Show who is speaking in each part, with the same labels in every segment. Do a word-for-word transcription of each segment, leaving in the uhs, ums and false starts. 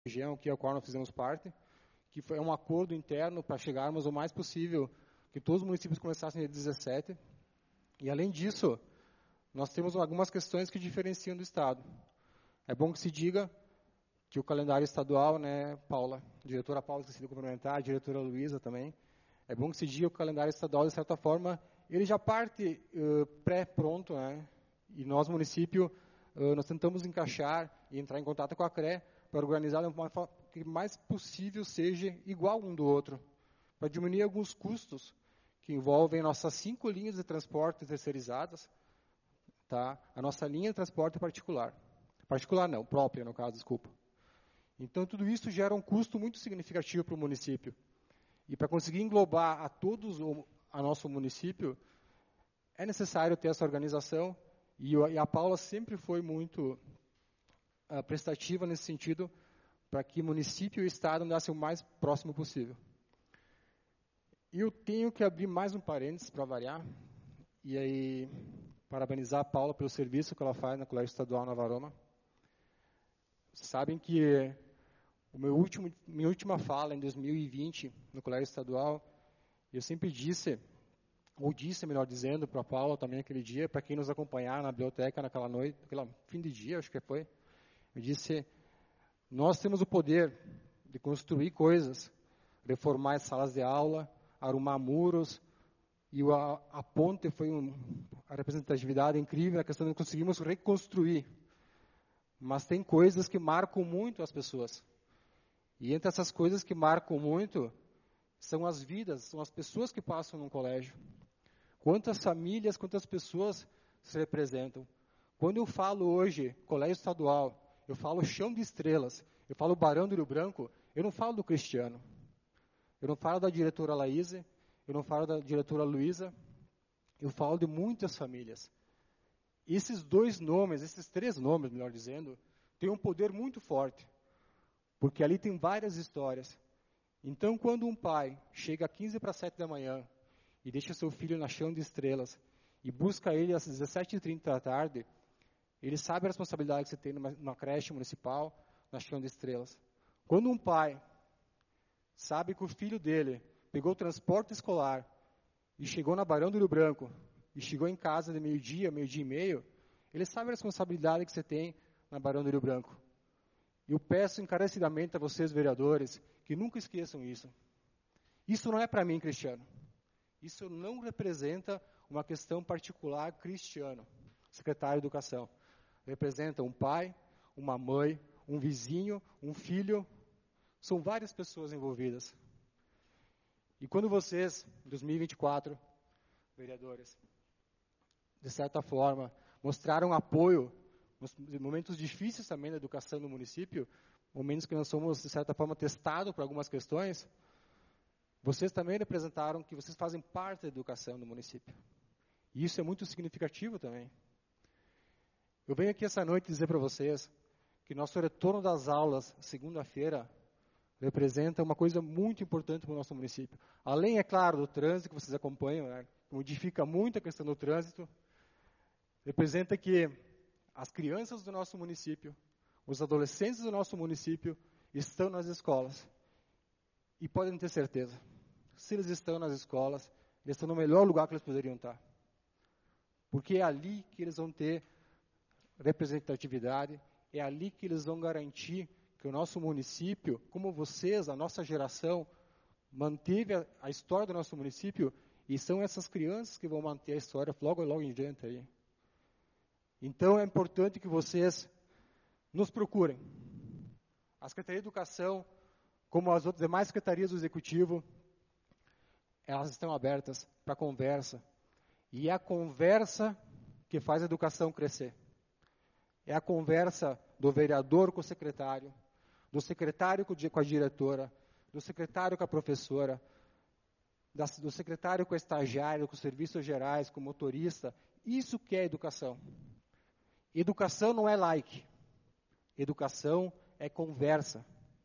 Speaker 1: região, que é a qual nós fizemos parte, que foi um acordo interno para chegarmos o mais possível, que todos os municípios começassem dia dezessete. E, além disso, nós temos algumas questões que diferenciam do Estado. É bom que se diga que o calendário estadual, né, Paula, diretora Paula, esqueci de cumprimentar, a diretora Luísa também, é bom que se diga que o calendário estadual, de certa forma, ele já parte uh, pré-pronto, né, e nós, município, uh, nós tentamos encaixar e entrar em contato com a C R E para organizar de uma forma que mais possível seja igual um do outro, para diminuir alguns custos que envolvem nossas cinco linhas de transporte terceirizadas, tá, a nossa linha de transporte particular. Particular não, própria, no caso, desculpa. Então, tudo isso gera um custo muito significativo para o município. E para conseguir englobar a todos o a nosso município, é necessário ter essa organização, e, eu, e a Paula sempre foi muito uh, prestativa nesse sentido, para que o município e o Estado andassem o mais próximo possível. E eu tenho que abrir mais um parênteses para variar, e aí parabenizar a Paula pelo serviço que ela faz no Colégio Estadual Nova Aroma. Sabem que o meu último, minha última fala, em dois mil e vinte, no Colégio Estadual, eu sempre disse, ou disse, melhor dizendo, para a Paula também aquele dia, para quem nos acompanhar na biblioteca naquela noite, naquela fim de dia, acho que foi, eu disse, nós temos o poder de construir coisas, reformar as salas de aula, arrumar muros, e a, a ponte foi um, a representatividade incrível, a questão de conseguimos reconstruir. Mas tem coisas que marcam muito as pessoas. E entre essas coisas que marcam muito, são as vidas, são as pessoas que passam no colégio. Quantas famílias, quantas pessoas se representam. Quando eu falo hoje, colégio estadual, eu falo chão de estrelas, eu falo Barão do Rio Branco, eu não falo do Cristiano. Eu não falo da diretora Laíse, eu não falo da diretora Luísa, eu falo de muitas famílias. Esses dois nomes, esses três nomes, melhor dizendo, têm um poder muito forte, porque ali tem várias histórias. Então, quando um pai chega às quinze para sete da manhã e deixa seu filho na chão de estrelas e busca ele às dezessete e trinta da tarde, ele sabe a responsabilidade que você tem numa, numa creche municipal, na chão de estrelas. Quando um pai sabe que o filho dele pegou o transporte escolar e chegou na Barão do Rio Branco, e chegou em casa de meio-dia, meio-dia e meio, ele sabe a responsabilidade que você tem na Barão do Rio Branco. Eu peço encarecidamente a vocês, vereadores, que nunca esqueçam isso. Isso não é para mim, Cristiano. Isso não representa uma questão particular cristiano, secretário de Educação. Representa um pai, uma mãe, um vizinho, um filho. São várias pessoas envolvidas. E quando vocês, em dois mil e vinte e quatro, vereadores, de certa forma, mostraram apoio nos momentos difíceis também da educação no município, momentos que nós somos, de certa forma, testados por algumas questões, vocês também representaram que vocês fazem parte da educação do município. E isso é muito significativo também. Eu venho aqui essa noite dizer para vocês que nosso retorno das aulas, segunda-feira, representa uma coisa muito importante para o nosso município. Além, é claro, do trânsito que vocês acompanham, né, modifica muito a questão do trânsito, representa que as crianças do nosso município, os adolescentes do nosso município estão nas escolas. E podem ter certeza, se eles estão nas escolas, eles estão no melhor lugar que eles poderiam estar. Porque é ali que eles vão ter representatividade, é ali que eles vão garantir que o nosso município, como vocês, a nossa geração, manteve a, a história do nosso município, e são essas crianças que vão manter a história logo, logo em diante aí. Então, é importante que vocês nos procurem. A Secretaria de Educação, como as outras demais secretarias do Executivo, elas estão abertas para conversa. E é a conversa que faz a educação crescer. É a conversa do vereador com o secretário, do secretário com a diretora, do secretário com a professora, do secretário com a estagiária, com os serviços gerais, com o motorista. Isso que é educação. Educação não é like. Educação é conversa.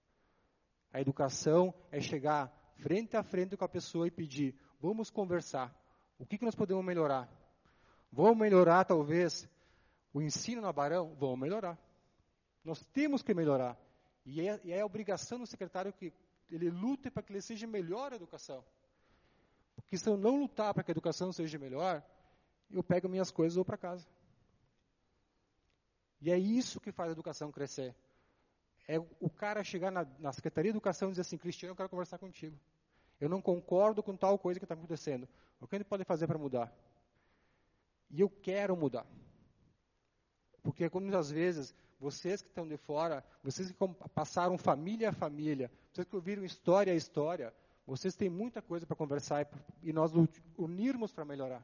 Speaker 1: A educação é chegar frente a frente com a pessoa e pedir, vamos conversar. O que, que nós podemos melhorar? Vamos melhorar, talvez, o ensino na Barão? Vamos melhorar. Nós temos que melhorar. E é, e é a obrigação do secretário que ele lute para que ele seja melhor a educação. Porque se eu não lutar para que a educação seja melhor, eu pego minhas coisas e vou para casa. E é isso que faz a educação crescer. É o cara chegar na, na Secretaria de Educação e dizer assim, Cristiano, eu quero conversar contigo. Eu não concordo com tal coisa que está acontecendo. O que a gente pode fazer para mudar? E eu quero mudar. Porque muitas vezes, vocês que estão de fora, vocês que passaram família a família, vocês que ouviram história a história, vocês têm muita coisa para conversar e, e nós unirmos para melhorar.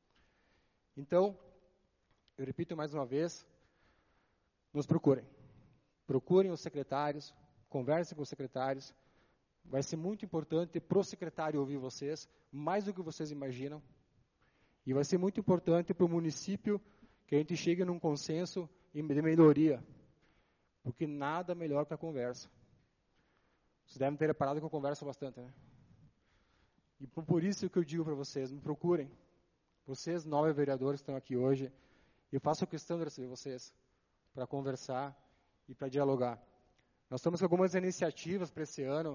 Speaker 1: Então, eu repito mais uma vez, nos procurem. Procurem os secretários, conversem com os secretários. Vai ser muito importante para o secretário ouvir vocês, mais do que vocês imaginam. E vai ser muito importante para o município que a gente chegue num consenso de melhoria. Porque nada melhor que a conversa. Vocês devem ter reparado que eu converso bastante, né? E por isso que eu digo para vocês, me procurem. Vocês, nove vereadores que estão aqui hoje, eu faço questão de receber vocês para conversar e para dialogar. Nós estamos com algumas iniciativas para esse ano,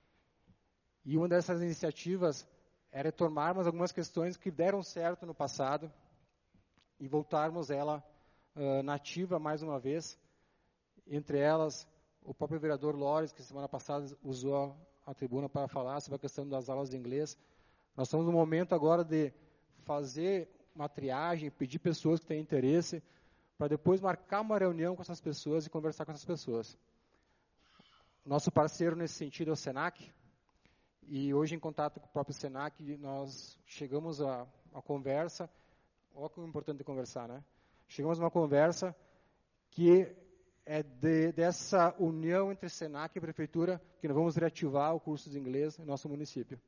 Speaker 1: e uma dessas iniciativas era retomarmos algumas questões que deram certo no passado e voltarmos ela uh, nativa mais uma vez. Entre elas, o próprio vereador Lores, que semana passada usou a tribuna para falar sobre a questão das aulas de inglês. Nós estamos no momento agora de fazer uma triagem, pedir pessoas que têm interesse, para depois marcar uma reunião com essas pessoas e conversar com essas pessoas. Nosso parceiro nesse sentido é o Senac, e hoje em contato com o próprio Senac, nós chegamos a uma conversa, olha como é importante conversar, né? Chegamos a uma conversa que é de, dessa união entre Senac e Prefeitura, que nós vamos reativar o curso de inglês no nosso município.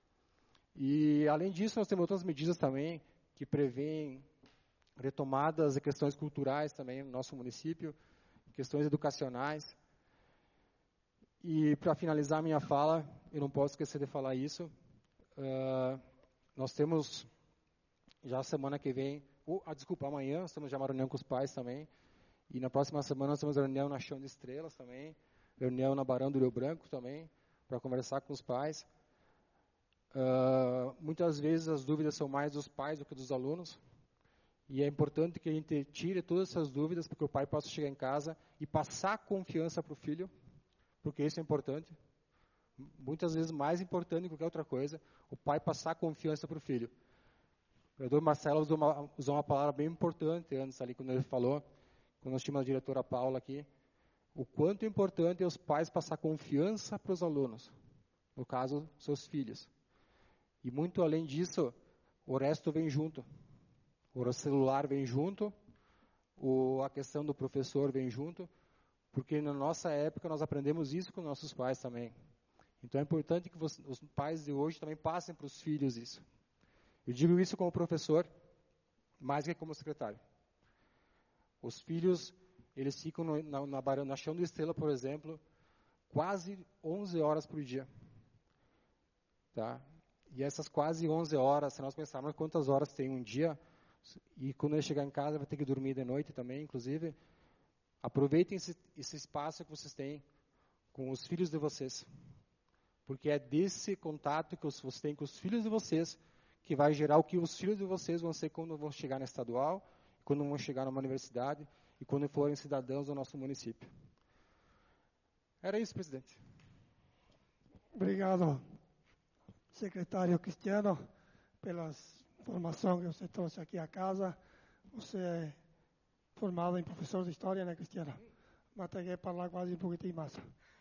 Speaker 1: E, além disso, nós temos outras medidas também, que prevêem retomadas de questões culturais também no nosso município, questões educacionais. E, para finalizar a minha fala, eu não posso esquecer de falar isso, uh, nós temos, já a semana que vem, ou, ah, desculpa, amanhã, nós temos já uma reunião com os pais também, e na próxima semana nós temos reunião na Chão de Estrelas também, reunião na Barão do Rio Branco também, para conversar com os pais. Uh, muitas vezes as dúvidas são mais dos pais do que dos alunos, e é importante que a gente tire todas essas dúvidas, para que o pai possa chegar em casa e passar confiança para o filho, porque isso é importante, muitas vezes mais importante do que qualquer outra coisa, o pai passar confiança para o filho. O vereador Marcelo usou uma, usou uma palavra bem importante antes ali, quando ele falou, quando nós tínhamos a diretora Paula aqui, o quanto é importante é os pais passar confiança para os alunos, no caso, seus filhos. E muito além disso, o resto vem junto. O celular vem junto, o, a questão do professor vem junto, porque na nossa época nós aprendemos isso com nossos pais também. Então é importante que você, os pais de hoje também passem para os filhos isso. Eu digo isso como professor, mais que como secretário. Os filhos, eles ficam no, na, na, na Chão da Estrela, por exemplo, quase onze horas por dia. Tá? E essas quase onze horas, se nós pensarmos quantas horas tem um dia, e quando ele chegar em casa vai ter que dormir de noite também, inclusive, aproveitem esse, esse espaço que vocês têm com os filhos de vocês. Porque é desse contato que vocês têm com os filhos de vocês que vai gerar o que os filhos de vocês vão ser quando vão chegar na estadual, quando vão chegar numa universidade e quando forem cidadãos do nosso município. Era isso, presidente.
Speaker 2: Obrigado, secretário Cristiano, pela informação que você trouxe aqui à casa. Você é formado em professor de história, né, Cristiano? Mas tem que falar quase um pouquinho mais.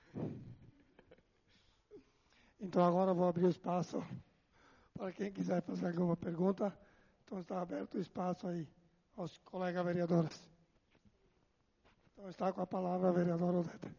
Speaker 2: Então, agora vou abrir o espaço para quem quiser fazer alguma pergunta. Então, está aberto o espaço aí aos colegas vereadores. Então, está com a palavra a vereadora Odete.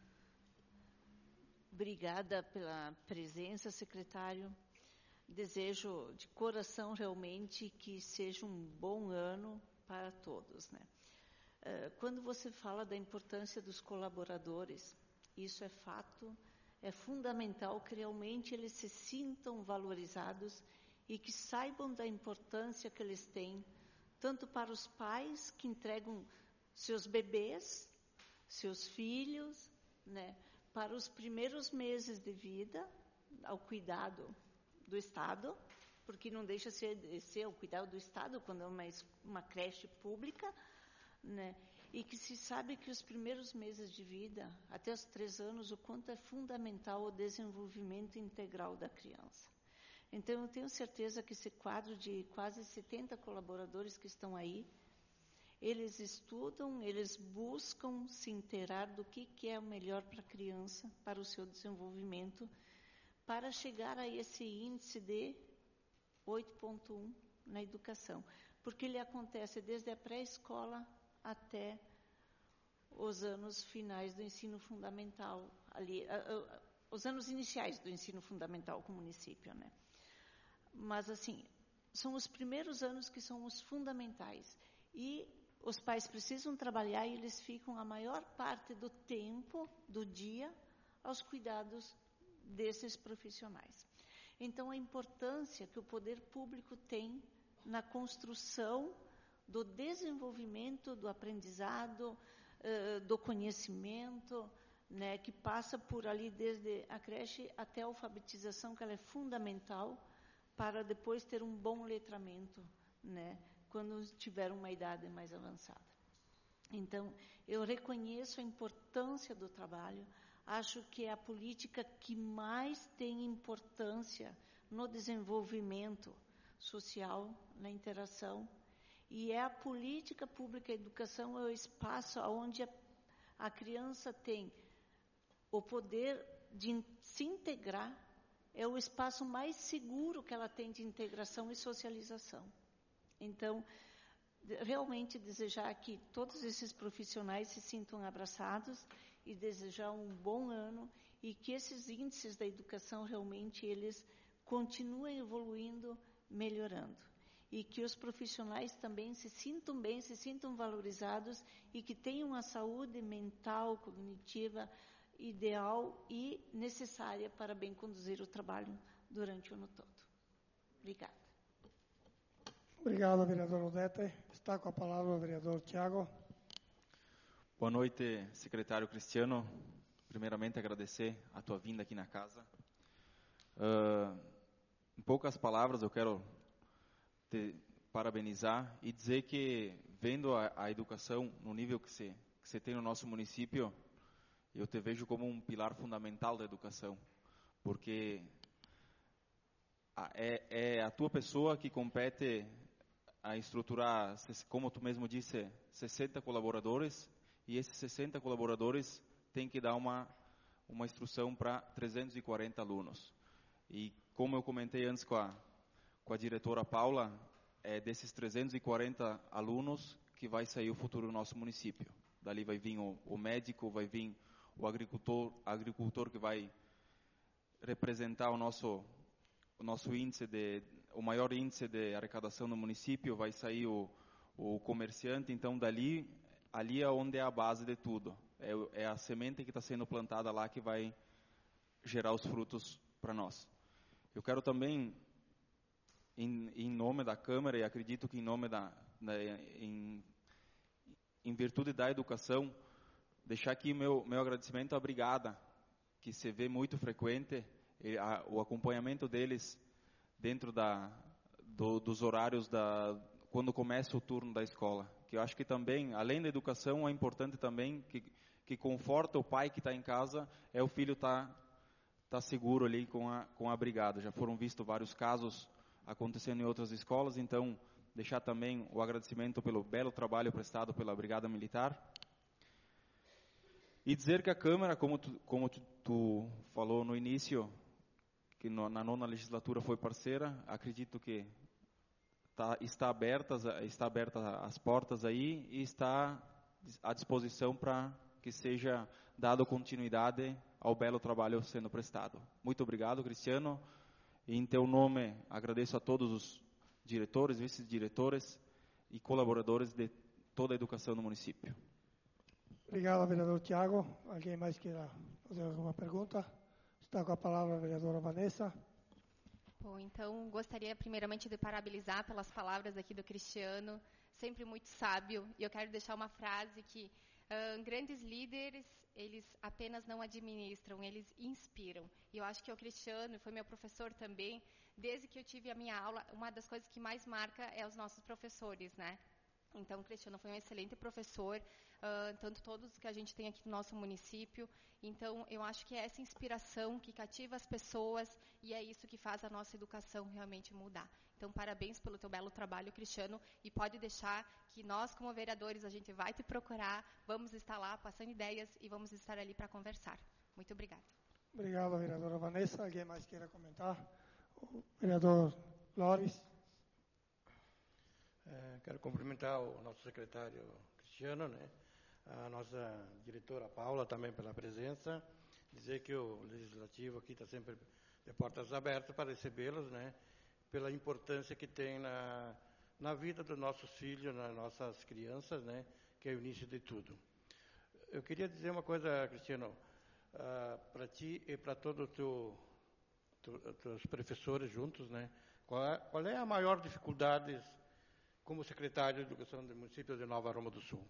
Speaker 3: Obrigada pela presença, secretário. Desejo de coração realmente que seja um bom ano para todos, né? Quando você fala da importância dos colaboradores, isso é fato, é fundamental que realmente eles se sintam valorizados e que saibam da importância que eles têm, tanto para os pais que entregam seus bebês, seus filhos, né, para os primeiros meses de vida, ao cuidado do Estado, porque não deixa ser, ser o cuidado do Estado quando é uma, uma creche pública, né, e que se sabe que os primeiros meses de vida, até os três anos, o quanto é fundamental o desenvolvimento integral da criança. Então, eu tenho certeza que esse quadro de quase setenta colaboradores que estão aí, eles estudam, eles buscam se inteirar do que, que é o melhor para a criança, para o seu desenvolvimento, para chegar a esse índice de oito ponto um na educação. Porque ele acontece desde a pré-escola até os anos finais do ensino fundamental, ali, uh, uh, os anos iniciais do ensino fundamental com o município, né? Mas, assim, são os primeiros anos que são os fundamentais. E os pais precisam trabalhar e eles ficam a maior parte do tempo, do dia, aos cuidados desses profissionais. Então, a importância que o poder público tem na construção do desenvolvimento, do aprendizado, uh, do conhecimento, né, que passa por ali desde a creche até a alfabetização, que ela é fundamental para depois ter um bom letramento, né, quando tiver uma idade mais avançada. Então, eu reconheço a importância do trabalho, acho que é a política que mais tem importância no desenvolvimento social, na interação, e é a política pública, a educação é o espaço onde a, a criança tem o poder de se integrar, é o espaço mais seguro que ela tem de integração e socialização. Então, realmente desejar que todos esses profissionais se sintam abraçados e desejar um bom ano e que esses índices da educação realmente eles continuem evoluindo, melhorando. E que os profissionais também se sintam bem, se sintam valorizados e que tenham a saúde mental, cognitiva, ideal e necessária para bem conduzir o trabalho durante o ano todo. Obrigada.
Speaker 2: Obrigado, vereador Odete. Está com a palavra o vereador Tiago.
Speaker 4: Boa noite, secretário Cristiano. Primeiramente, agradecer a tua vinda aqui na casa. Uh, em poucas palavras, eu quero te parabenizar e dizer que, vendo a, a educação no nível que você que você tem no nosso município, eu te vejo como um pilar fundamental da educação, porque a, é, é a tua pessoa que compete a estruturar, como tu mesmo disse, sessenta colaboradores, e esses sessenta colaboradores têm que dar uma, uma instrução para trezentos e quarenta alunos. E como eu comentei antes com a, com a diretora Paula, é desses trezentos e quarenta alunos que vai sair o futuro do nosso município. Dali vai vir o, o médico, vai vir o agricultor, agricultor que vai representar o nosso, o nosso índice de, o maior índice de arrecadação no município, vai sair o, o comerciante. Então, dali, ali é onde é a base de tudo. É, é a semente que está sendo plantada lá que vai gerar os frutos para nós. Eu quero também, em, em nome da Câmara, e acredito que em nome da, da em, em virtude da educação, deixar aqui meu meu agradecimento à brigada, que se vê muito frequente, e a, o acompanhamento deles dentro da do, dos horários da quando começa o turno da escola. Que eu acho que também, além da educação, é importante também que que conforta o pai que está em casa, é o filho estar tá, tá seguro ali com a com a brigada. Já foram vistos vários casos acontecendo em outras escolas, então deixar também o agradecimento pelo belo trabalho prestado pela Brigada Militar. E dizer que a Câmara, como tu, como tu, tu falou no início, que no, na nona legislatura foi parceira, acredito que tá, está abertas, está abertas as portas aí e está à disposição para que seja dado continuidade ao belo trabalho sendo prestado. Muito obrigado, Cristiano. E em teu nome, agradeço a todos os diretores, vice-diretores e colaboradores de toda a educação no município.
Speaker 2: Obrigado, vereador Tiago. Alguém mais queira fazer alguma pergunta? Está com a palavra a vereadora Vanessa.
Speaker 5: Bom, então, gostaria primeiramente de parabenizar pelas palavras aqui do Cristiano, sempre muito sábio. E eu quero deixar uma frase que Uh, grandes líderes, eles apenas não administram, eles inspiram. E eu acho que o Cristiano foi meu professor também. Desde que eu tive a minha aula, uma das coisas que mais marca é os nossos professores, né? Então, o Cristiano foi um excelente professor, uh, tanto todos que a gente tem aqui no nosso município. Então, eu acho que é essa inspiração que cativa as pessoas e é isso que faz a nossa educação realmente mudar. Então, parabéns pelo teu belo trabalho, Cristiano, e pode deixar que nós, como vereadores, a gente vai te procurar, vamos estar lá passando ideias e vamos estar ali para conversar. Muito obrigada.
Speaker 2: Obrigado, vereadora Vanessa. Alguém mais queira comentar? O vereador Loris.
Speaker 6: É, quero cumprimentar o nosso secretário Cristiano, né? A nossa diretora Paula também pela presença, dizer que o Legislativo aqui está sempre de portas abertas para recebê-los, né? Pela importância que tem na, na vida dos nossos filhos, nas nossas crianças, né? Que é o início de tudo. Eu queria dizer uma coisa, Cristiano, uh, para ti e para todos os teu, tu, teus professores juntos, né? Qual é, qual é a maior dificuldade como secretário de Educação do município de Nova Aroma do Sul?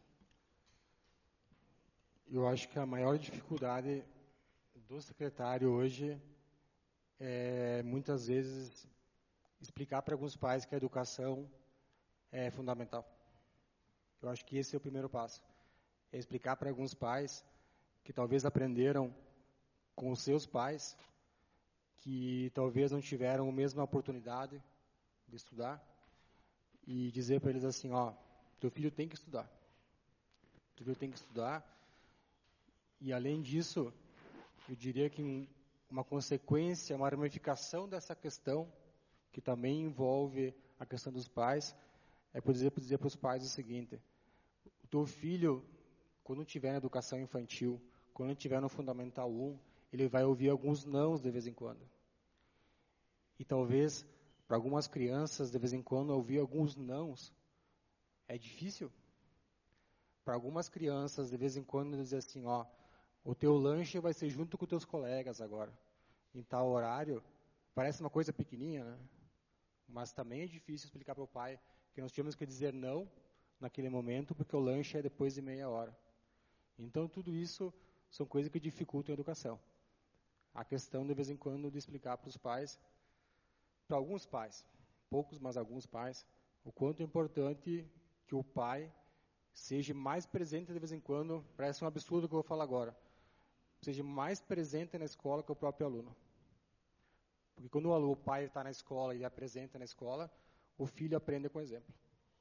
Speaker 1: Eu acho que a maior dificuldade do secretário hoje é, muitas vezes, explicar para alguns pais que a educação é fundamental. Eu acho que esse é o primeiro passo. É explicar para alguns pais que talvez aprenderam com os seus pais, que talvez não tiveram a mesma oportunidade de estudar, e dizer para eles assim, ó, teu filho tem que estudar. Teu filho tem que estudar. E além disso, eu diria que uma consequência, uma ramificação dessa questão, que também envolve a questão dos pais, é por dizer, por dizer para os pais o seguinte: o teu filho, quando estiver na educação infantil, quando estiver no Fundamental um, ele vai ouvir alguns nãos de vez em quando. E talvez, para algumas crianças, de vez em quando, ouvir alguns nãos é difícil. Para algumas crianças, de vez em quando, dizer assim, ó, o teu lanche vai ser junto com os teus colegas agora, em tal horário. Parece uma coisa pequenininha, né? Mas também é difícil explicar para o pai que nós tínhamos que dizer não naquele momento, porque o lanche é depois de meia hora. Então, tudo isso são coisas que dificultam a educação. A questão, de vez em quando, de explicar para os pais, para alguns pais, poucos, mas alguns pais, o quanto é importante que o pai seja mais presente de vez em quando. Parece um absurdo o que eu vou falar agora. Seja mais presente na escola que o próprio aluno. Porque quando o, aluno, o pai está na escola e é presente na escola, o filho aprende com exemplo.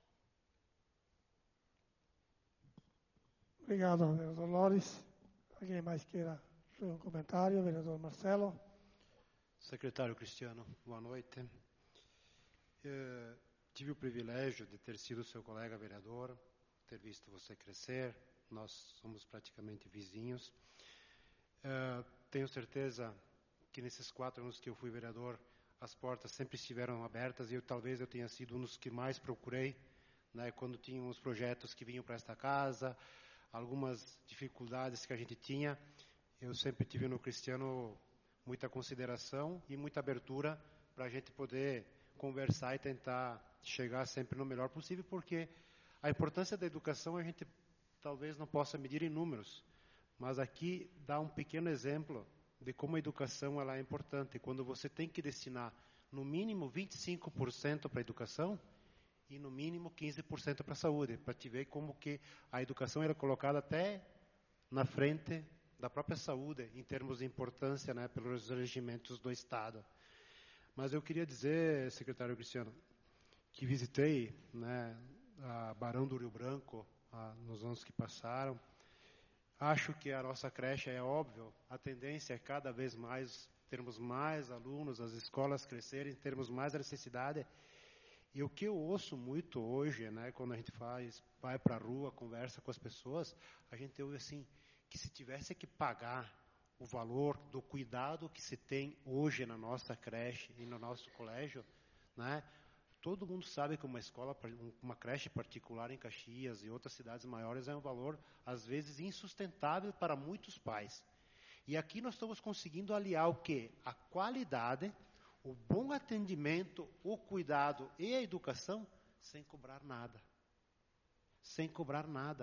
Speaker 2: Obrigado, vereador Loris. Alguém mais queira fazer um comentário? Vereador Marcelo.
Speaker 7: Secretário Cristiano, boa noite. Eu tive o privilégio de ter sido seu colega vereador, ter visto você crescer. Nós somos praticamente vizinhos. Uh, tenho certeza que nesses quatro anos que eu fui vereador, as portas sempre estiveram abertas e eu, talvez eu tenha sido um dos que mais procurei, né, quando tinham os projetos que vinham para esta casa, algumas dificuldades que a gente tinha. Eu sempre tive no Cristiano muita consideração e muita abertura para a gente poder conversar e tentar chegar sempre no melhor possível, porque a importância da educação a gente talvez não possa medir em números, mas aqui dá um pequeno exemplo de como a educação ela é importante. Quando você tem que destinar no mínimo vinte e cinco por cento para a educação e no mínimo quinze por cento para a saúde, para te ver como que a educação era colocada até na frente da própria saúde, em termos de importância, né, pelos regimentos do Estado. Mas eu queria dizer, secretário Cristiano, que visitei, né, a Barão do Rio Branco a, nos anos que passaram. Acho que a nossa creche, é óbvio, a tendência é cada vez mais termos mais alunos, as escolas crescerem, termos mais necessidade. E o que eu ouço muito hoje, né, quando a gente faz, vai para a rua, conversa com as pessoas, a gente ouve assim, que se tivesse que pagar o valor do cuidado que se tem hoje na nossa creche e no nosso colégio, né, todo mundo sabe que uma escola, uma creche particular em Caxias e outras cidades maiores é um valor, às vezes, insustentável para muitos pais. E aqui nós estamos conseguindo aliar o quê? A qualidade, o bom atendimento, o cuidado e a educação sem cobrar nada. Sem cobrar nada.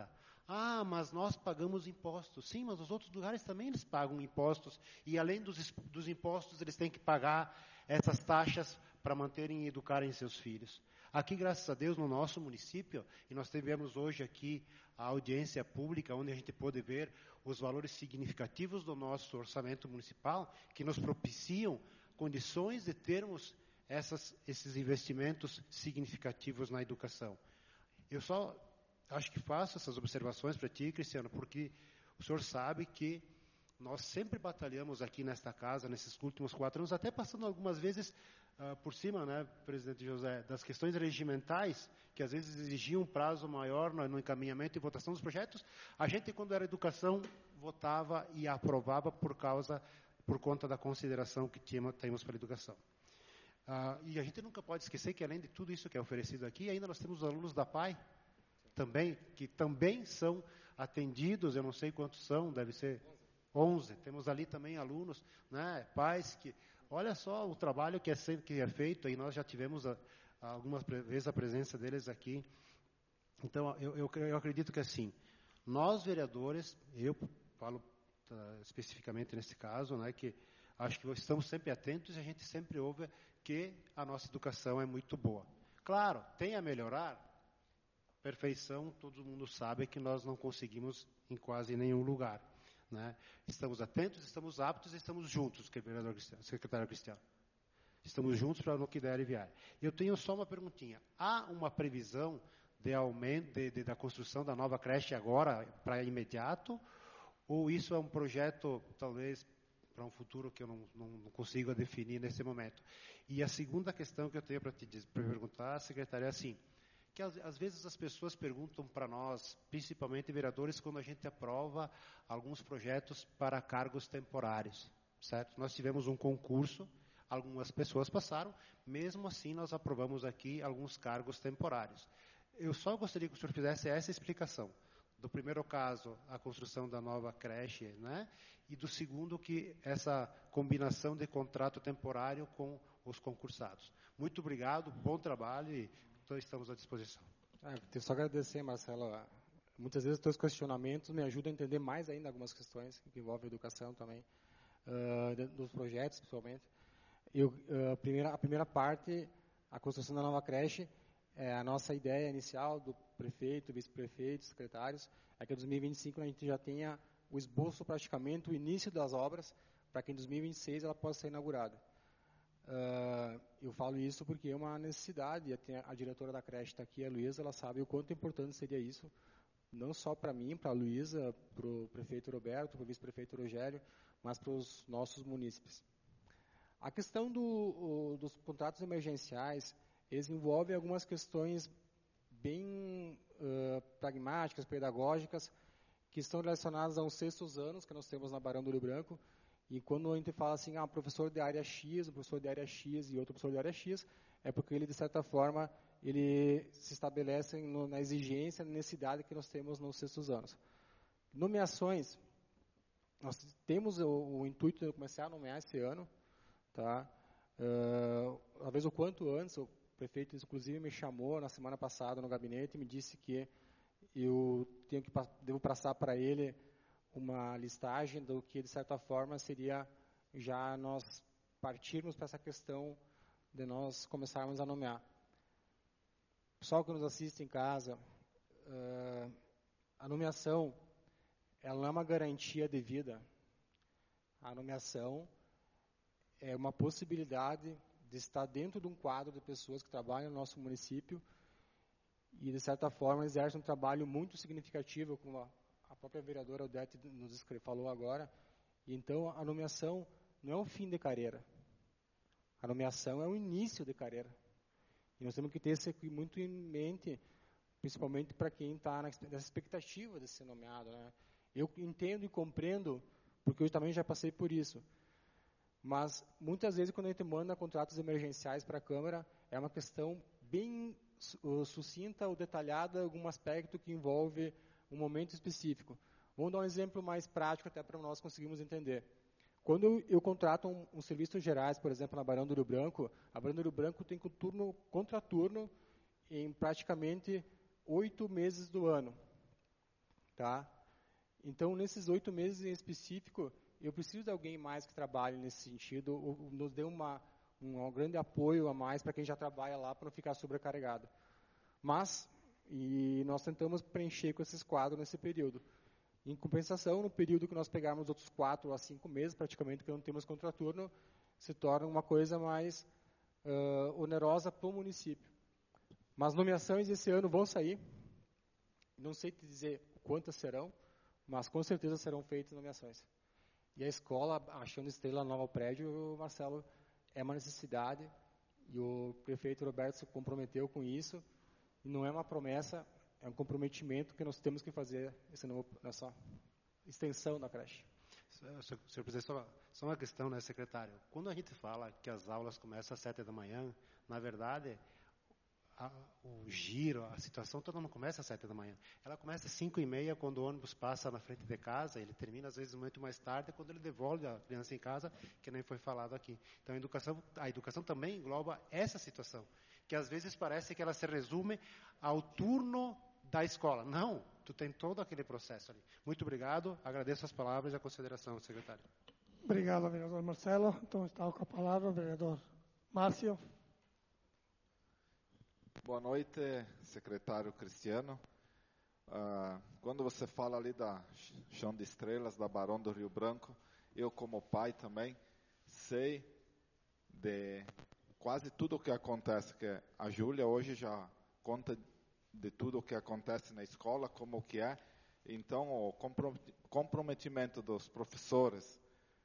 Speaker 7: Ah, mas nós pagamos impostos. Sim, mas os outros lugares também eles pagam impostos. E além dos, dos impostos, eles têm que pagar essas taxas para manterem e educarem seus filhos. Aqui, graças a Deus, no nosso município, e nós tivemos hoje aqui a audiência pública, onde a gente pôde ver os valores significativos do nosso orçamento municipal, que nos propiciam condições de termos essas, esses investimentos significativos na educação. Eu só acho que faço essas observações para ti, Cristiano, porque o senhor sabe que nós sempre batalhamos aqui nesta casa, nesses últimos quatro anos, até passando algumas vezes uh, por cima, né, presidente José, das questões regimentais, que às vezes exigiam um prazo maior no, no encaminhamento e votação dos projetos. A gente, quando era educação, votava e aprovava por causa, por conta da consideração que tínhamos, temos para a educação. Uh, e a gente nunca pode esquecer que, além de tudo isso que é oferecido aqui, ainda nós temos os alunos da P A I, também, que também são atendidos, eu não sei quantos são, deve ser onze. Temos ali também alunos, né, pais que, olha só o trabalho que é, sempre, que é feito, e nós já tivemos a, a algumas vezes a presença deles aqui. Então, eu, eu, eu acredito que assim, nós vereadores, eu falo uh, especificamente nesse caso, né, que acho que estamos sempre atentos e a gente sempre ouve que a nossa educação é muito boa. Claro, tem a melhorar. Perfeição, todo mundo sabe que nós não conseguimos em quase nenhum lugar, né? Estamos atentos, estamos aptos e estamos juntos, vereador Cristiano, secretário Cristiano. Estamos juntos para no que der e vier. Eu tenho só uma perguntinha. Há uma previsão de aumento de, de, da construção da nova creche agora, para imediato? Ou isso é um projeto, talvez, para um futuro que eu não, não, não consigo definir nesse momento? E a segunda questão que eu tenho para te dizer, para perguntar, secretário, é assim, que às, às vezes as pessoas perguntam para nós, principalmente vereadores, quando a gente aprova alguns projetos para cargos temporários, certo? Nós tivemos um concurso, algumas pessoas passaram, mesmo assim nós aprovamos aqui alguns cargos temporários. Eu só gostaria que o senhor fizesse essa explicação. Do primeiro caso, a construção da nova creche, né? E do segundo, que essa combinação de contrato temporário com os concursados. Muito obrigado, bom trabalho e então, estamos à disposição.
Speaker 1: Ah, tenho só agradecer, Marcelo. Muitas vezes os teus questionamentos me ajudam a entender mais ainda algumas questões que envolvem a educação também, uh, dos projetos, principalmente. Eu, uh, a, primeira, a primeira parte, a construção da nova creche, é a nossa ideia inicial do prefeito, vice-prefeito, secretários, é que em dois mil e vinte e cinco a gente já tenha o esboço praticamente, o início das obras, para que em dois mil e vinte e seis ela possa ser inaugurada. Uh, eu falo isso porque é uma necessidade, a, a diretora da creche está aqui, a Luísa, ela sabe o quanto importante seria isso, não só para mim, para a Luísa, para o prefeito Roberto, para o vice-prefeito Rogério, mas para os nossos munícipes. A questão do, o, dos contratos emergenciais, eles envolvem algumas questões bem uh, pragmáticas, pedagógicas, que estão relacionadas aos sextos anos que nós temos na Barão do Rio Branco. E quando a gente fala assim, ah, professor de área X, um professor de área X e outro professor de área X, é porque ele, de certa forma, ele se estabelece no, na exigência, na necessidade que nós temos nos sextos anos. Nomeações, nós temos o, o intuito de começar a nomear esse ano, tá? Uh, talvez o quanto antes, o prefeito, inclusive, me chamou na semana passada no gabinete e me disse que eu tenho que, devo passar para ele uma listagem do que, de certa forma, seria já nós partirmos para essa questão de nós começarmos a nomear. O pessoal que nos assiste em casa, uh, a nomeação, ela não é uma garantia de vida. A nomeação é uma possibilidade de estar dentro de um quadro de pessoas que trabalham no nosso município e, de certa forma, exercem um trabalho muito significativo, como a a própria vereadora Odete nos falou agora. E então, a nomeação não é um fim de carreira. A nomeação é o início de carreira. E nós temos que ter isso aqui muito em mente, principalmente para quem está nessa expectativa de ser nomeado, né? Eu entendo e compreendo, porque eu também já passei por isso. Mas, muitas vezes, quando a gente manda contratos emergenciais para a Câmara, é uma questão bem uh, sucinta ou detalhada, algum aspecto que envolve um momento específico. Vamos dar um exemplo mais prático até para nós conseguirmos entender. Quando eu, eu contrato um, um serviços gerais, por exemplo, na Barão do Rio Branco, a Barão do Rio Branco tem turno, contraturno em praticamente oito meses do ano. tá? Então, nesses oito meses em específico, eu preciso de alguém mais que trabalhe nesse sentido, ou, ou nos dê uma, um, um grande apoio a mais para quem já trabalha lá, para não ficar sobrecarregado. Mas, e nós tentamos preencher com esses quadros nesse período. Em compensação, no período que nós pegarmos outros quatro a cinco meses, praticamente, que não temos contraturno, se torna uma coisa mais uh, onerosa para o município. Mas nomeações esse ano vão sair. Não sei te dizer quantas serão, mas com certeza serão feitas nomeações. E a escola, achando estrela nova ao prédio, Marcelo, é uma necessidade. E o prefeito Roberto se comprometeu com isso. E não é uma promessa, é um comprometimento que nós temos que fazer esse novo, nessa extensão da creche.
Speaker 7: Senhor presidente, só, só uma questão, né, secretário? Quando a gente fala que as aulas começam às sete da manhã, na verdade, a, o giro, a situação toda não começa às sete da manhã. Ela começa às cinco e meia, quando o ônibus passa na frente de casa, ele termina, às vezes, muito mais tarde, quando ele devolve a criança em casa, que nem foi falado aqui. Então, a educação, a educação também engloba essa situação, que às vezes parece que ela se resume ao turno da escola. Não, tu tem todo aquele processo ali. Muito obrigado, agradeço as palavras e a consideração, secretário.
Speaker 2: Obrigado, vereador Marcelo. Então, está com a palavra o vereador Márcio.
Speaker 8: Boa noite, secretário Cristiano. Ah, quando você fala ali da Chão de Estrelas, da Barão do Rio Branco, eu como pai também sei de quase tudo o que acontece, que a Júlia hoje já conta de tudo o que acontece na escola, como que é. Então, o comprometimento dos professores,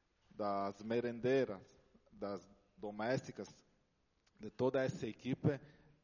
Speaker 8: das merendeiras, das domésticas, de toda essa equipe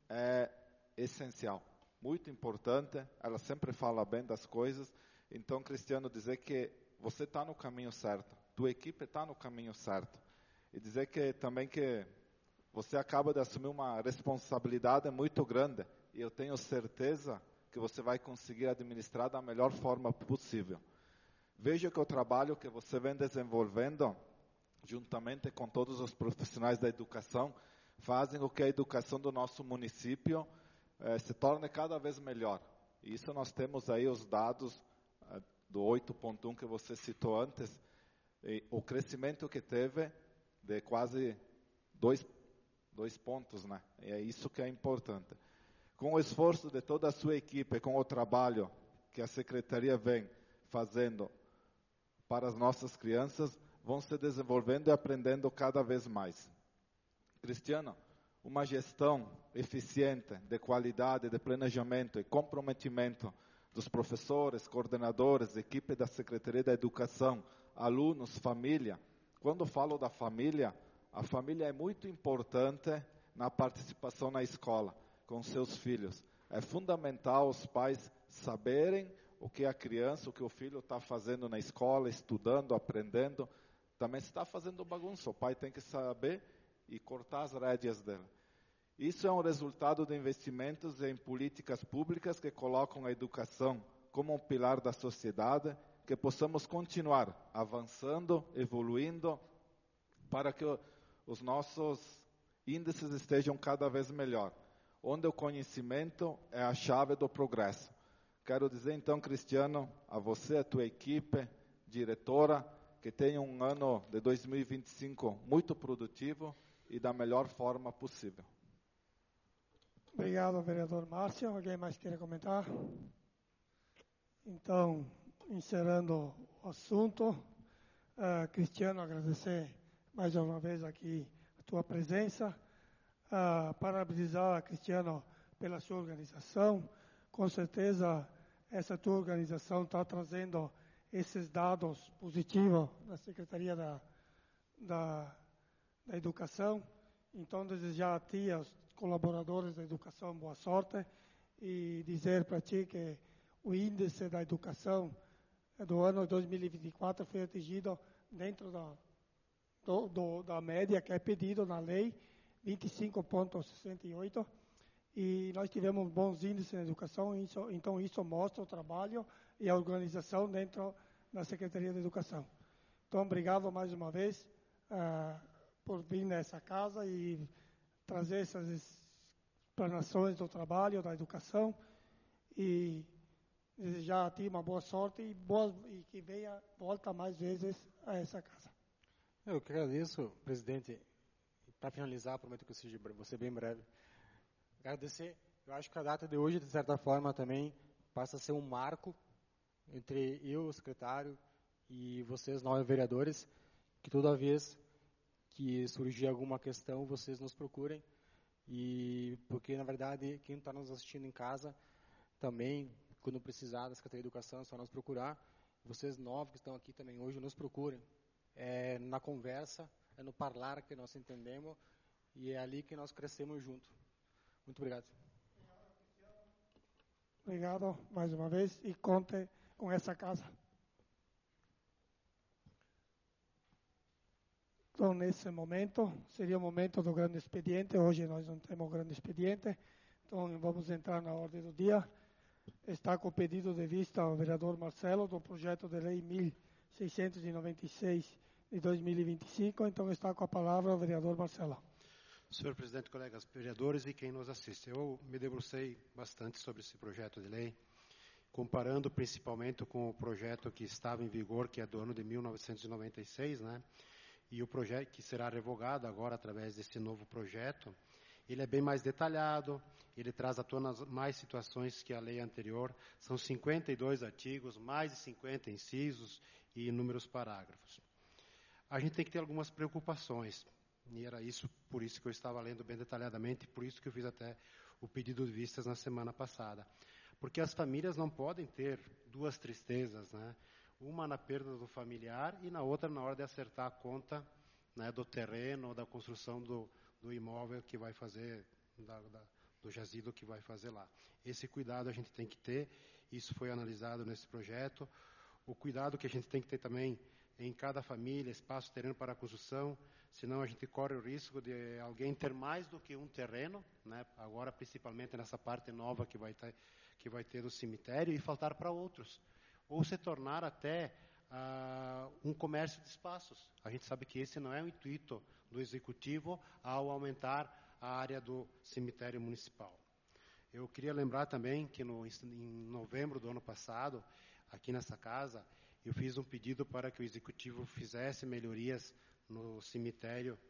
Speaker 8: é essencial, muito importante. Ela sempre fala bem das coisas. Então, Cristiano, dizer que você está no caminho certo, tua equipe está no caminho certo. E dizer que também que você acaba de assumir uma responsabilidade muito grande, e eu tenho certeza que você vai conseguir administrar da melhor forma possível. Veja que o trabalho que você vem desenvolvendo, juntamente com todos os profissionais da educação, fazem com que a educação do nosso município eh, se torne cada vez melhor. E isso nós temos aí os dados eh, do oito ponto um que você citou antes, e o crescimento que teve de quase dois, dois pontos, né? E é isso que é importante. Com o esforço de toda a sua equipe, com o trabalho que a Secretaria vem fazendo para as nossas crianças, vão se desenvolvendo e aprendendo cada vez mais. Cristiano, uma gestão eficiente, de qualidade, de planejamento e comprometimento dos professores, coordenadores, equipe da Secretaria da Educação, alunos, família. Quando falo da família, a família é muito importante na participação na escola, com seus filhos. É fundamental os pais saberem o que a criança, o que o filho está fazendo na escola, estudando, aprendendo. Também se está fazendo bagunça, o pai tem que saber e cortar as rédeas dela. Isso é um resultado de investimentos em políticas públicas que colocam a educação como um pilar da sociedade, que possamos continuar avançando, evoluindo, para que os nossos índices estejam cada vez melhor, onde o conhecimento é a chave do progresso. Quero dizer então, Cristiano, a você, a tua equipe, diretora, que tenha um ano de dois mil e vinte e cinco muito produtivo e da melhor forma possível.
Speaker 2: Obrigado, vereador Márcio. Alguém mais queira comentar? Então, encerrando o assunto, uh, Cristiano, agradecer mais uma vez aqui a tua presença, uh, parabenizar, Cristiano, pela sua organização. Com certeza, essa tua organização está trazendo esses dados positivos da Secretaria da, da, da Educação. Então, desejar a ti, aos colaboradores da educação, boa sorte, e dizer para ti que o índice da educação do ano dois mil e vinte e quatro foi atingido dentro da, do, do, da média que é pedido na lei, vinte e cinco vírgula sessenta e oito, e nós tivemos bons índices na educação, isso, então isso mostra o trabalho e a organização dentro da Secretaria de Educação. Então, obrigado mais uma vez uh, por vir nessa casa e trazer essas explanações do trabalho, da educação, e desejar a ti uma boa sorte e, boa, e que venha, volta mais vezes a essa casa.
Speaker 1: Eu que agradeço, presidente. Para finalizar, prometo que eu seja vou ser bem breve. Agradecer. Eu acho que a data de hoje, de certa forma, também passa a ser um marco entre eu, o secretário, e vocês, nove vereadores, que toda vez que surgir alguma questão, vocês nos procurem. E porque, na verdade, quem está nos assistindo em casa, também, quando precisar da Secretaria de Educação, é só nos procurar. Vocês, nove que estão aqui também hoje, nos procurem. É na conversa, é no falar que nós entendemos, e é ali que nós crescemos junto. Muito obrigado.
Speaker 2: Obrigado mais uma vez e conte com essa casa. Então, nesse momento, seria o momento do grande expediente. Hoje nós não temos grande expediente, então vamos entrar na ordem do dia. Está com o pedido de vista ao vereador Marcelo do projeto de lei mil seiscentos e noventa e seis de dois mil e vinte e cinco, então está com a palavra o vereador Marcelo.
Speaker 7: Senhor presidente, colegas vereadores e quem nos assiste, eu me debrucei bastante sobre esse projeto de lei, comparando principalmente com o projeto que estava em vigor, que é do ano de mil novecentos e noventa e seis, né? E o projeto que será revogado agora através desse novo projeto, ele é bem mais detalhado, ele traz à tona mais situações que a lei anterior, são cinquenta e dois artigos, mais de cinquenta incisos e inúmeros parágrafos. A gente tem que ter algumas preocupações, e era isso, por isso que eu estava lendo bem detalhadamente, por isso que eu fiz até o pedido de vistas na semana passada. Porque as famílias não podem ter duas tristezas, né? Uma na perda do familiar e na outra na hora de acertar a conta, né, do terreno ou da construção do, do imóvel que vai fazer, da, da, do jazido que vai fazer lá. Esse cuidado a gente tem que ter, isso foi analisado nesse projeto. O cuidado que a gente tem que ter também em cada família, espaço terreno para a construção, senão a gente corre o risco de alguém ter mais do que um terreno, né, agora principalmente nessa parte nova que vai ter, que vai ter do cemitério, e faltar para outros. Ou se tornar até uh, um comércio de espaços. A gente sabe que esse não é o intuito do Executivo ao aumentar a área do cemitério municipal. Eu queria lembrar também que no, em novembro do ano passado, aqui nessa casa, eu fiz um pedido para que o Executivo fizesse melhorias no cemitério,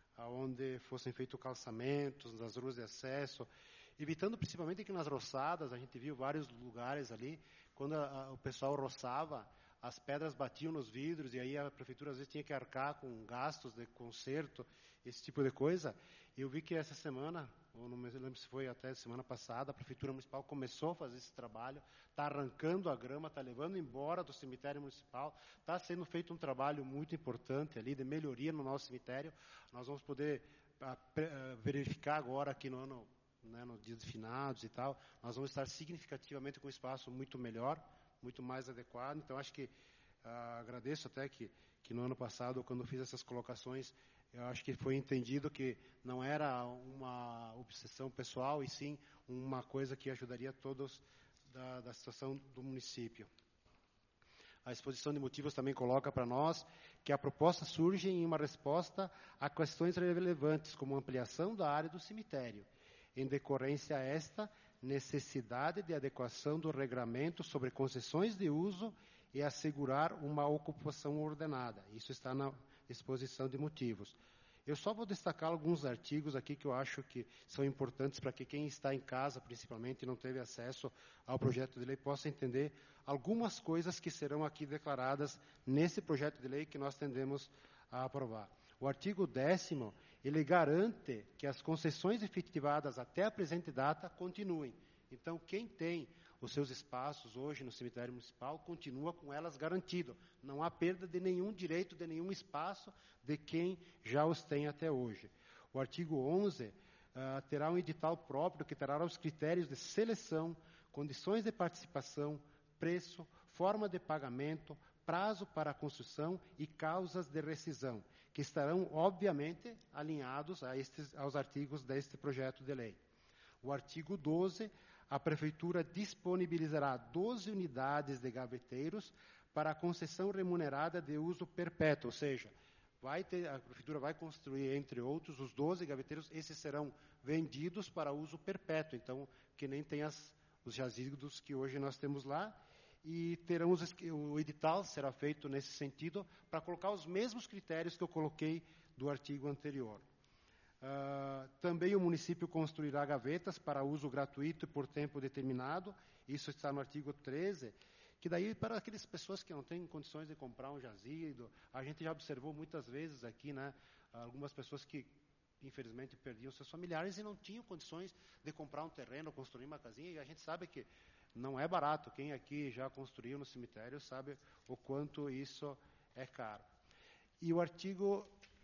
Speaker 7: onde fossem feitos calçamentos, nas ruas de acesso, evitando principalmente que nas roçadas, a gente viu vários lugares ali, quando a, a, o pessoal roçava, as pedras batiam nos vidros, e aí a prefeitura às vezes tinha que arcar com gastos de conserto, esse tipo de coisa. E eu vi que essa semana, ou não me lembro se foi até semana passada, a prefeitura municipal começou a fazer esse trabalho, está arrancando a grama, está levando embora do cemitério municipal, está sendo feito um trabalho muito importante ali de melhoria no nosso cemitério. Nós vamos poder a, a, verificar agora aqui no ano, né, nos dias finados e tal, nós vamos estar significativamente com um espaço muito melhor, muito mais adequado. Então, acho que ah, agradeço até que, que no ano passado, quando fiz essas colocações, eu acho que foi entendido que não era uma obsessão pessoal, e sim uma coisa que ajudaria todos da, da situação do município. A exposição de motivos também coloca para nós que a proposta surge em uma resposta a questões relevantes, como ampliação da área do cemitério, em decorrência a esta necessidade de adequação do regramento sobre concessões de uso e assegurar uma ocupação ordenada. Isso está na exposição de motivos. Eu só vou destacar alguns artigos aqui que eu acho que são importantes para que quem está em casa, principalmente, e não teve acesso ao projeto de lei, possa entender algumas coisas que serão aqui declaradas nesse projeto de lei que nós tendemos a aprovar. O artigo décimo, ele garante que as concessões efetivadas até a presente data continuem. Então, quem tem os seus espaços hoje no cemitério municipal continua com elas garantido. Não há perda de nenhum direito, de nenhum espaço de quem já os tem até hoje. O artigo onze uh, terá um edital próprio que trará os critérios de seleção, condições de participação, preço, forma de pagamento, prazo para a construção e causas de rescisão, que estarão, obviamente, alinhados a estes, aos artigos deste projeto de lei. O artigo doze, a Prefeitura disponibilizará doze unidades de gaveteiros para a concessão remunerada de uso perpétuo, ou seja, vai ter, a Prefeitura vai construir, entre outros, os doze gaveteiros, esses serão vendidos para uso perpétuo, então, que nem tem as, os jazigos que hoje nós temos lá, e terão os, o edital será feito nesse sentido para colocar os mesmos critérios que eu coloquei do artigo anterior. Uh, também o município construirá gavetas para uso gratuito e por tempo determinado, isso está no artigo treze, que daí para aquelas pessoas que não têm condições de comprar um jazido, a gente já observou muitas vezes aqui, né, algumas pessoas que infelizmente perdiam seus familiares e não tinham condições de comprar um terreno, construir uma casinha, e a gente sabe que não é barato. Quem aqui já construiu no cemitério sabe o quanto isso é caro. E o artigo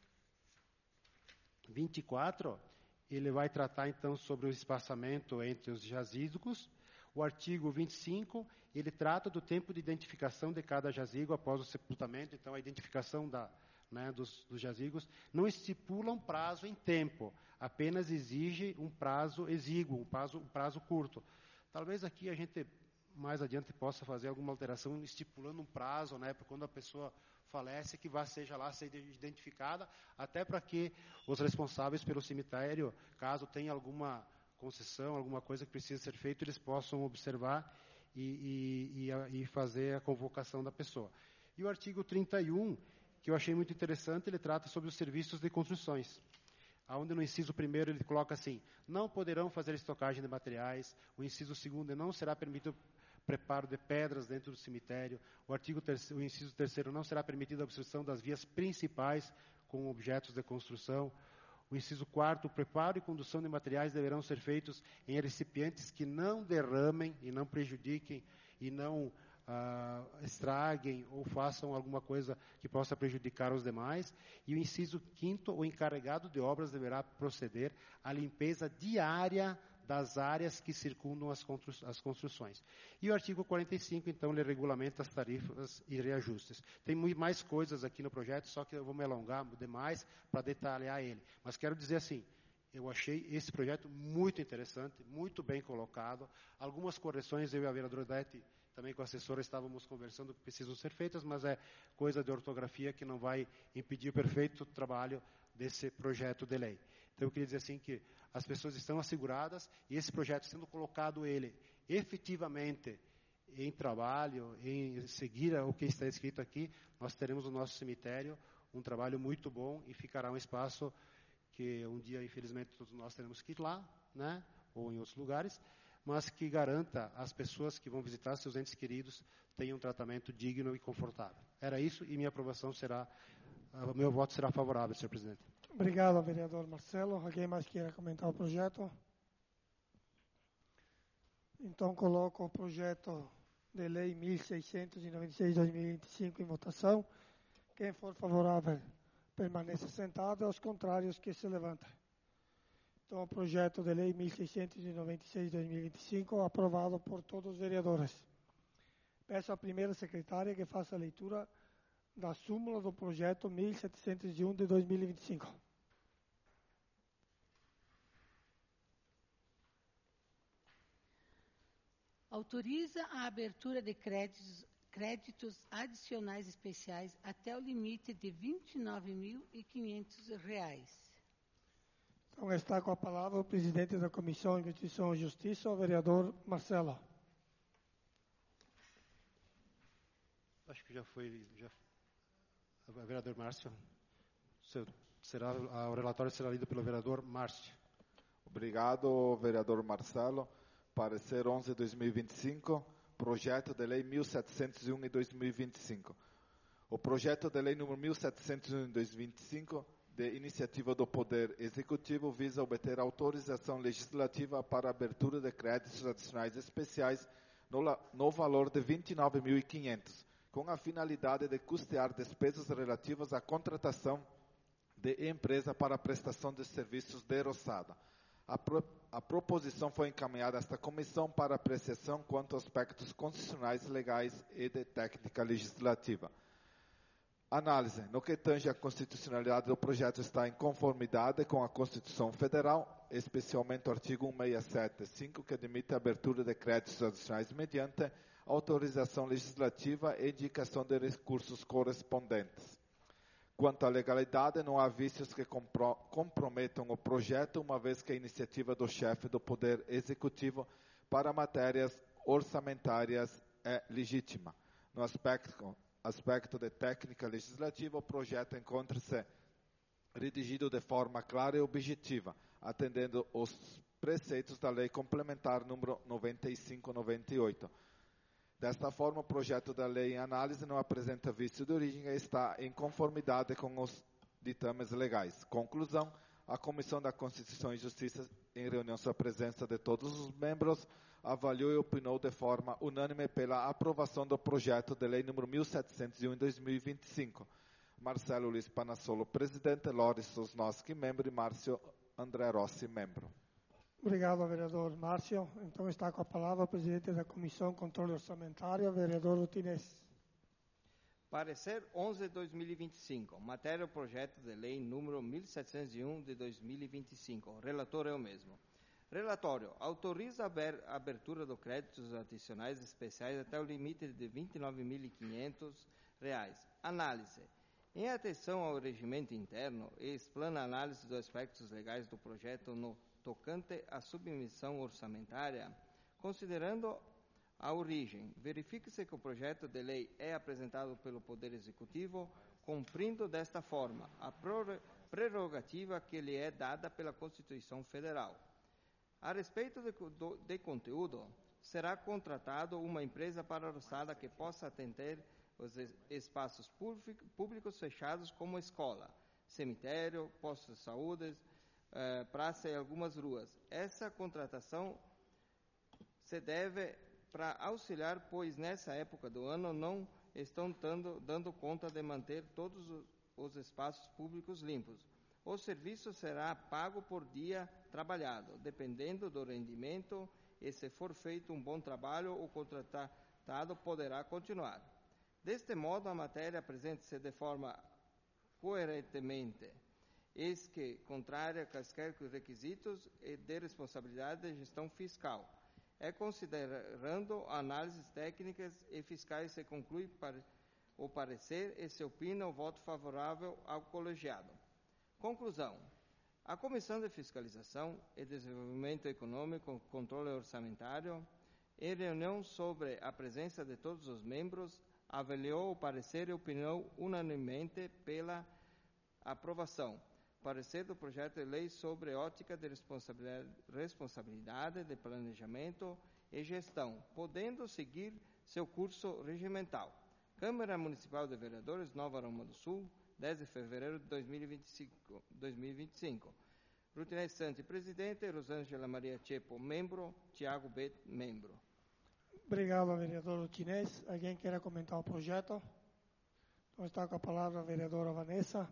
Speaker 7: vinte e quatro, ele vai tratar então sobre o espaçamento entre os jazigos. O artigo vinte e cinco, ele trata do tempo de identificação de cada jazigo após o sepultamento, então a identificação da, né, dos, dos jazigos não estipula um prazo em tempo, apenas exige um prazo exíguo, um prazo, um prazo curto. Talvez aqui a gente, mais adiante, possa fazer alguma alteração estipulando um prazo, né, para quando a pessoa falece, que vá seja lá ser identificada, até para que os responsáveis pelo cemitério, caso tenha alguma concessão, alguma coisa que precisa ser feita, eles possam observar e, e, e, e fazer a convocação da pessoa. E o artigo trinta e um, que eu achei muito interessante, ele trata sobre os serviços de construções. Onde no inciso primeiro ele coloca assim: não poderão fazer estocagem de materiais. O inciso segundo, não será permitido preparo de pedras dentro do cemitério. O artigo terceiro, o inciso terceiro, não será permitida a obstrução das vias principais com objetos de construção. O inciso quarto, o preparo e condução de materiais deverão ser feitos em recipientes que não derramem e não prejudiquem e não ah, estraguem ou façam alguma coisa que possa prejudicar os demais. E o inciso quinto, o encarregado de obras deverá proceder à limpeza diária das áreas que circundam as, constru as construções. E o artigo quarenta e cinco, então, ele regulamenta as tarifas e reajustes. Tem muito mais coisas aqui no projeto, só que eu vou me alongar demais para detalhar ele. Mas quero dizer assim, eu achei esse projeto muito interessante, muito bem colocado. Algumas correções, eu e a vereadora Odete, também com a assessora, estávamos conversando que precisam ser feitas, mas é coisa de ortografia que não vai impedir o perfeito trabalho desse projeto de lei. Então, eu queria dizer assim que as pessoas estão asseguradas e esse projeto sendo colocado ele efetivamente em trabalho, em seguir o que está escrito aqui, nós teremos no nosso cemitério um trabalho muito bom e ficará um espaço que um dia, infelizmente, todos nós teremos que ir lá, né, ou em outros lugares, mas que garanta às pessoas que vão visitar seus entes queridos tenham um tratamento digno e confortável. Era isso e minha aprovação será, o meu voto será favorável, senhor presidente.
Speaker 2: Obrigado, vereador Marcelo. Alguém mais queira comentar o projeto? Então, coloco o projeto de lei mil seiscentos e noventa e seis barra dois mil e vinte e cinco em votação. Quem for favorável, permaneça sentado. Aos contrários, que se levanta. Então, o projeto de lei mil seiscentos e noventa e seis barra dois mil e vinte e cinco, aprovado por todos os vereadores. Peço à primeira secretária que faça a leitura da súmula do projeto mil setecentos e um de dois mil e vinte e cinco.
Speaker 9: Autoriza a abertura de créditos, créditos adicionais especiais até o limite de vinte e nove mil e quinhentos reais.
Speaker 2: Então, está com a palavra o presidente da Comissão de Constituição e Justiça, o vereador Marcelo.
Speaker 7: Acho que já foi... Já... O vereador Márcio, será, o relatório será lido pelo vereador Márcio.
Speaker 8: Obrigado, vereador Marcelo. Parecer onze de dois mil e vinte e cinco, projeto de lei mil setecentos e um de dois mil e vinte e cinco. O projeto de lei número mil setecentos e um de dois mil e vinte e cinco, de iniciativa do Poder Executivo, visa obter autorização legislativa para a abertura de créditos adicionais especiais no, no valor de vinte e nove mil e quinhentos, com a finalidade de custear despesas relativas à contratação de empresa para a prestação de serviços de roçada. A, pro, a proposição foi encaminhada a esta comissão para apreciação quanto a aspectos constitucionais, legais e de técnica legislativa. Análise. No que tange à constitucionalidade do projeto, está em conformidade com a Constituição Federal, especialmente o artigo cento e sessenta e sete ponto cinco, que admite a abertura de créditos adicionais mediante autorização legislativa e indicação de recursos correspondentes. Quanto à legalidade, não há vícios que compro, comprometam o projeto, uma vez que a iniciativa do chefe do Poder Executivo para matérias orçamentárias é legítima. No aspecto, aspecto de técnica legislativa, o projeto encontra-se redigido de forma clara e objetiva, atendendo os preceitos da Lei Complementar número noventa e cinco noventa e oito. Desta forma, o projeto da lei em análise não apresenta vício de origem e está em conformidade com os ditames legais. Conclusão: a Comissão da Constituição e Justiça, em reunião sob a presença de todos os membros, avaliou e opinou de forma unânime pela aprovação do projeto de lei número mil setecentos e um de dois mil e vinte e cinco. Marcelo Luiz Panassolo, presidente, Loris Sosnowski, membro, e Márcio André Rossi, membro.
Speaker 2: Obrigado, vereador Márcio. Então está com a palavra o presidente da Comissão de Controle Orçamentário, vereador Utinês.
Speaker 10: Parecer onze de dois mil e vinte e cinco. Matéria do projeto de lei número mil setecentos e um de dois mil e vinte e cinco. O relator é o mesmo. Relatório. Autoriza a abertura de créditos adicionais especiais até o limite de vinte e nove mil e quinhentos reais. Análise. Em atenção ao regimento interno, explana a análise dos aspectos legais do projeto no tocante à submissão orçamentária, considerando a origem. Verifique-se que o projeto de lei é apresentado pelo Poder Executivo, cumprindo desta forma a prerrogativa que lhe é dada pela Constituição Federal. A respeito de, do, de conteúdo, será contratado uma empresa para a roçada que possa atender os espaços públicos fechados como escola, cemitério, posto de saúde, eh, praça e algumas ruas. Essa contratação se deve para auxiliar, pois nessa época do ano não estão dando, dando conta de manter todos os espaços públicos limpos. O serviço será pago por dia trabalhado, dependendo do rendimento, e se for feito um bom trabalho, o contratado poderá continuar. Deste modo, a matéria apresenta-se de forma coerentemente, eis que contrária a quaisquer requisitos e de responsabilidade de gestão fiscal. É considerando análises técnicas e fiscais se conclui para o parecer e se opina o voto favorável ao colegiado. Conclusão. A Comissão de Fiscalização e Desenvolvimento Econômico, Controle Orçamentário, em reunião sobre a presença de todos os membros, avaliou o parecer e opinou unanimemente pela aprovação. Parecer do projeto de lei sobre ótica de responsabilidade, responsabilidade de planejamento e gestão, podendo seguir seu curso regimental. Câmara Municipal de Vereadores, Nova Aroma do Sul, dez de fevereiro de dois mil e vinte e cinco. dois mil e vinte e cinco. Rutinés Santi, presidente. Rosângela Maria Chepo, membro. Tiago B, membro.
Speaker 2: Obrigado, vereador Rutinés. Alguém queira comentar o projeto? Então está com a palavra a vereadora Vanessa.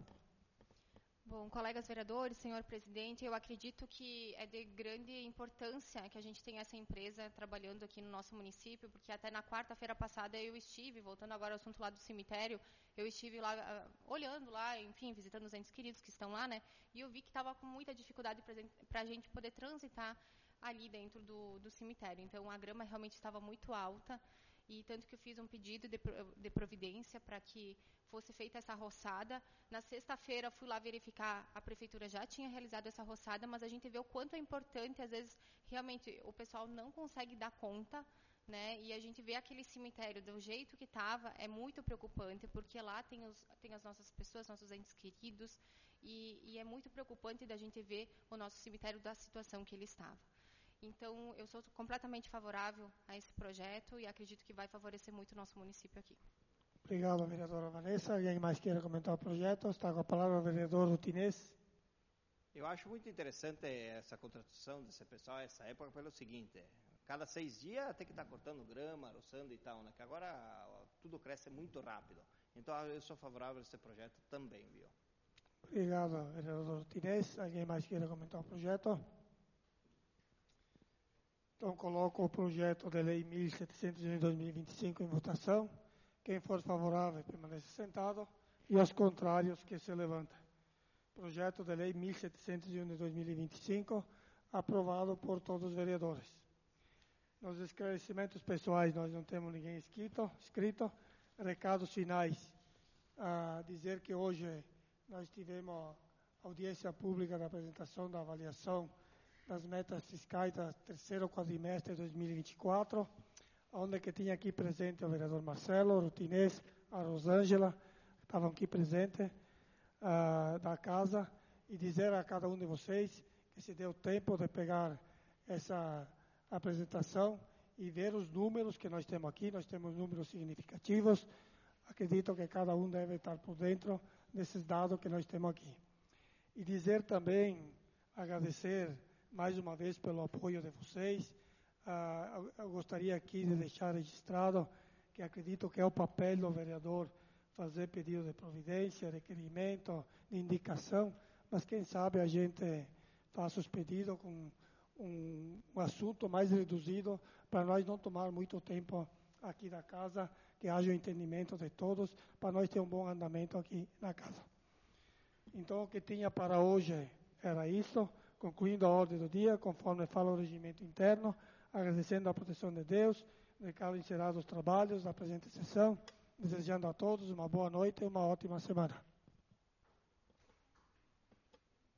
Speaker 5: Bom, colegas vereadores, senhor presidente, eu acredito que é de grande importância que a gente tenha essa empresa trabalhando aqui no nosso município, porque até na quarta-feira passada eu estive, voltando agora ao assunto lá do cemitério, eu estive lá uh, olhando lá, enfim, visitando os entes queridos que estão lá, né, e eu vi que estava com muita dificuldade para a gente poder transitar ali dentro do, do cemitério. Então, a grama realmente estava muito alta, e tanto que eu fiz um pedido de, de providência para que fosse feita essa roçada. Na sexta-feira fui lá verificar, a prefeitura já tinha realizado essa roçada, mas a gente vê o quanto é importante, às vezes, realmente, o pessoal não consegue dar conta, né? E a gente vê aquele cemitério do jeito que estava, é muito preocupante, porque lá tem, os, tem as nossas pessoas, nossos entes queridos, e, e é muito preocupante da gente ver o nosso cemitério da situação que ele estava. Então, eu sou completamente favorável a esse projeto e acredito que vai favorecer muito o nosso município aqui.
Speaker 2: Obrigado, vereadora Vanessa. Alguém mais queira comentar o projeto? Está com a palavra o vereador Rutinés.
Speaker 10: Eu acho muito interessante essa contratação desse pessoal, essa época, pelo seguinte: cada seis dias tem que estar cortando grama, roçando e tal, né? Que agora tudo cresce muito rápido. Então, eu sou favorável a esse projeto também, viu?
Speaker 2: Obrigado, vereador Rutinés. Alguém mais queira comentar o projeto? Então, coloco o projeto de lei mil setecentos e um de dois mil e vinte e cinco em votação. Quem for favorável, permanece sentado. E os contrários, que se levantem. Projeto de lei mil setecentos e um de dois mil e vinte e cinco, aprovado por todos os vereadores. Nos esclarecimentos pessoais, nós não temos ninguém escrito. escrito. Recados finais. A dizer que hoje nós tivemos audiência pública da apresentação da avaliação das metas fiscais do terceiro quadrimestre de dois mil e vinte e quatro. onde que tinha aqui presente o vereador Marcelo, o Rutinês, a Rosângela, estavam aqui presentes uh, da casa, e dizer a cada um de vocês que se deu tempo de pegar essa apresentação e ver os números que nós temos aqui. Nós temos números significativos. Acredito que cada um deve estar por dentro desses dados que nós temos aqui. E dizer também, agradecer mais uma vez pelo apoio de vocês. Uh, eu gostaria aqui de deixar registrado que acredito que é o papel do vereador fazer pedido de providência, requerimento, de indicação, mas quem sabe a gente faça os pedidos com um, um assunto mais reduzido, para nós não tomar muito tempo aqui da casa, que haja o entendimento de todos, para nós ter um bom andamento aqui na casa. Então, o que tinha para hoje era isso, concluindo a ordem do dia, conforme fala o regimento interno, agradecendo a proteção de Deus, declaro encerrados os trabalhos da presente sessão, desejando a todos uma boa noite e uma ótima semana.